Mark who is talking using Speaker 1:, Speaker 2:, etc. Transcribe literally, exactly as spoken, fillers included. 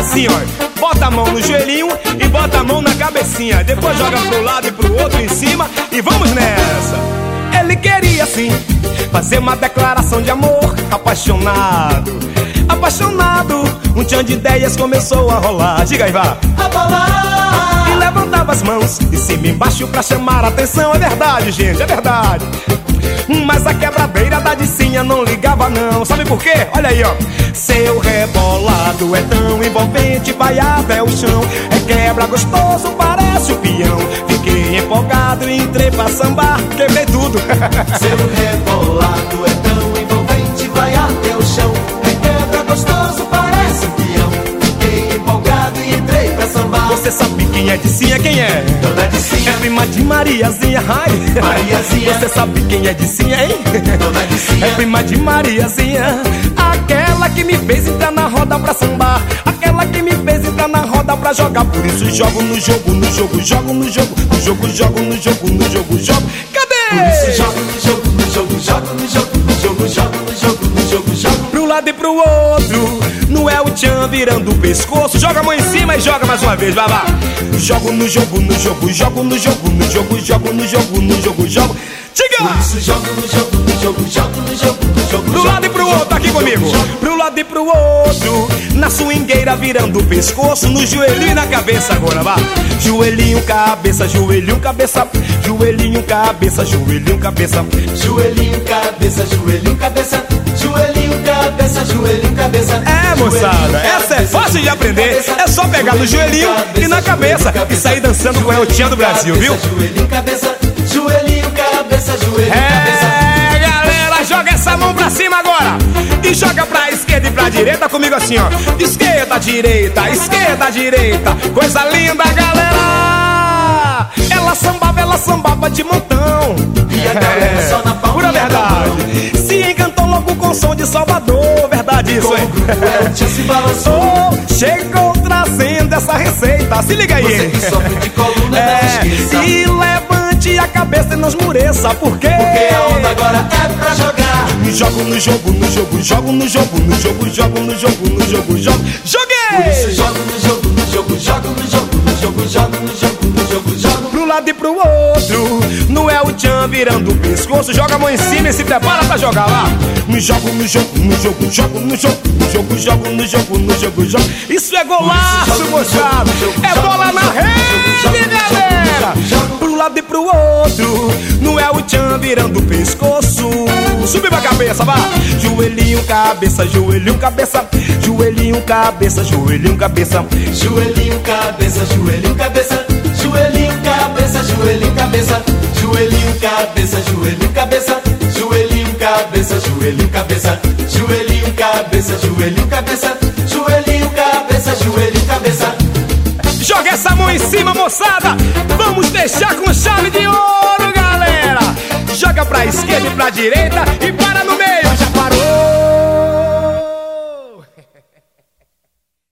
Speaker 1: assim, ó. Bota a mão no joelhinho e bota a mão na cabecinha. Depois joga pro lado e pro outro em cima e vamos nessa. Ele queria sim fazer uma declaração de amor. Apaixonado, apaixonado, um tchan de ideias começou a rolar. Diga aí, vá.
Speaker 2: A bola.
Speaker 1: E levantava as mãos de cima e embaixo pra chamar a atenção. É verdade, gente, é verdade. Mas a quebradeira da Dicinha não ligava não. Sabe por quê? Olha aí, ó. Seu rebolado é tão envolvente, vai até o chão. É quebra gostoso, parece o peão. Fiquei empolgado e entrei pra sambar. Quebrei tudo.
Speaker 2: Seu rebolado é tão envolvente, vai até o chão. É quebra gostoso, parece o peão. Fiquei empolgado e entrei pra sambar.
Speaker 1: Você sabe quem é Dicinha? Quem é?
Speaker 2: Dona Dicinha.
Speaker 1: É prima de Mariazinha, ai.
Speaker 2: Mariazinha.
Speaker 1: Você sabe quem é Dicinha, hein?
Speaker 2: Dona Dicinha.
Speaker 1: É prima de Mariazinha, aquela que me fez entrar na roda pra sambar, aquela que me fez entrar na roda pra jogar. Por isso jogo no jogo, no jogo, jogo no jogo, no jogo, jogo no jogo, no jogo, jogo. Cadê?
Speaker 2: Por isso jogo no jogo, no jogo, jogo no jogo, no jogo, jogo no jogo, no jogo, jogo.
Speaker 1: Pro lado e pro outro, não é o tchan virando o pescoço. Joga a mão em cima e joga mais uma vez, vai lá. Jogo no jogo, no jogo, jogo no jogo, no jogo, jogo no jogo, no jogo, jogo. Diga!
Speaker 2: Por isso jogo no jogo, no jogo, jogo no jogo, no jogo.
Speaker 1: Pro lado e pro outro, aqui comigo. Pro lado e pro outro, na swingueira virando o pescoço, no joelhinho e na cabeça agora, vá. Joelhinho, cabeça, joelhinho, cabeça, joelhinho, cabeça, joelhinho, cabeça,
Speaker 2: joelhinho, cabeça, joelhinho, cabeça, joelhinho, cabeça, joelhinho, cabeça.
Speaker 1: É, moçada, essa é fácil de aprender. É só pegar no joelhinho e na cabeça e sair dançando com o tchan do Brasil, viu?
Speaker 2: Joelhinho, cabeça, joelhinho, cabeça, joelhinho, cabeça.
Speaker 1: É, galera, joga essa mão pra cima agora e joga pra esquerda e pra direita comigo assim, ó. Esquerda, direita, esquerda, direita. Coisa linda, galera. Ela sambava, ela sambava de montão.
Speaker 2: E a galera só na palma.
Speaker 1: Pura verdade. Se encantou logo com o som de Salvador. Verdade isso, hein?
Speaker 2: O tchan se balançou.
Speaker 1: Chegou trazendo essa receita. Se liga aí.
Speaker 2: Você que sofre de coluna,
Speaker 1: é,
Speaker 2: não esqueça.
Speaker 1: E levante a cabeça e não esmureça. Por quê?
Speaker 2: Porque a onda agora é pra jogar.
Speaker 1: Jogo no jogo, no jogo, jogo no jogo, no jogo, jogo no jogo, no jogo, jogo. Joguei!
Speaker 2: Por isso jogo no jogo, no jogo, jogo no jogo, no jogo, jogo no jogo, no jogo, jogo.
Speaker 1: Pro lado e pro outro, não é o tchan virando o pescoço. Joga a mão em cima e se prepara pra jogar lá. No jogo, no jogo, no jogo, jogo no jogo, no jogo, jogo no jogo, no jogo, jogo. Isso é golaço, moçada. É bola na rede, galera. Pro lado e pro outro, não é o tchan virando o pescoço. Subir pra cabeça, vá. Joelhinho, cabeça, joelhinho, cabeça, joelhinho, cabeça, joelhinho, cabeça,
Speaker 2: joelhinho, cabeça, joelhinho, cabeça, joelhinho, cabeça, joelhinho, cabeça, joelhinho, cabeça, joelhinho, cabeça, joelhinho, cabeça, joelhinho, cabeça, joelhinho, cabeça, joelhinho, cabeça, joelhinho, cabeça, joelhinho, cabeça.
Speaker 1: Joga essa mão em cima, moçada. Vamos deixar com chave de ouro, galera. Joga pra esquerda e pra direita e